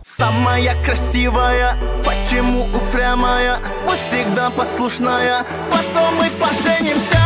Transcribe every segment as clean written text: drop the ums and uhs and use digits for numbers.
Самая красивая, почему упрямая? Будь всегда послушная, потом мы поженимся.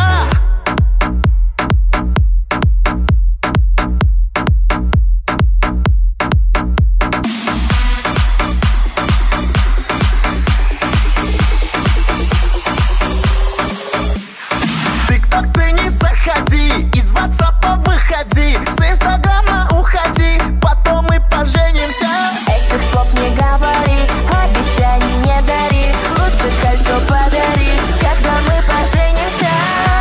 В ТикТок ты не заходи, из WhatsApp выходи, с Инстаграма уходи, потом мы поженимся. Этих слов не говори, обещаний не дари, лучше кольцо подари, когда мы поженимся.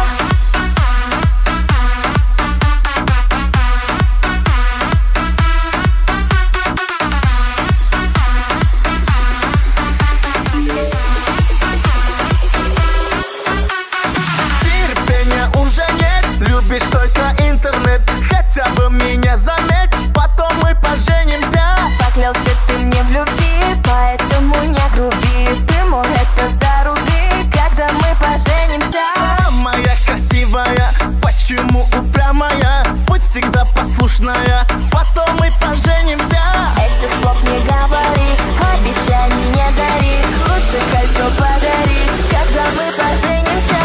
Терпения уже нет, любишь только интернет, хотя бы меня заметь, потом мы поженимся. Поклялся ты мне в любви, поэтому не груби, ты мой это заруби, когда мы поженимся. Самая красивая, почему упрямая? Будь всегда послушная, потом мы поженимся. Этих слов не говори, обещаний не дари, лучше кольцо подари, когда мы поженимся.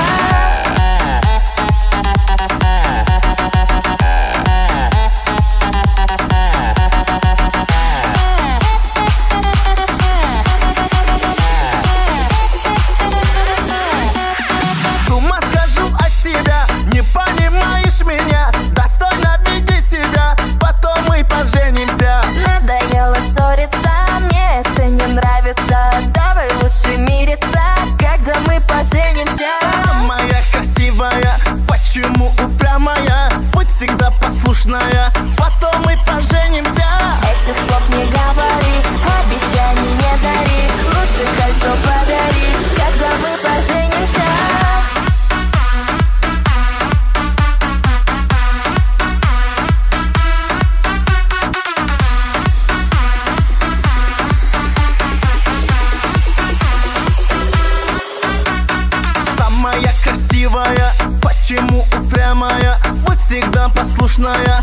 С ума схожу от тебя, не понимаешь меня, достойно веди себя, потом мы поженимся. Надоело ссориться, мне это не нравится, давай лучше мириться, когда мы поженимся. Самая красивая, почему упрямая? Будь всегда послушная, потом мы поженимся. Этих слов не говори, обещаний не дари, лучше кольцо подари, когда мы поженимся. Самая красивая, почему упрямая? Будь всегда послушная,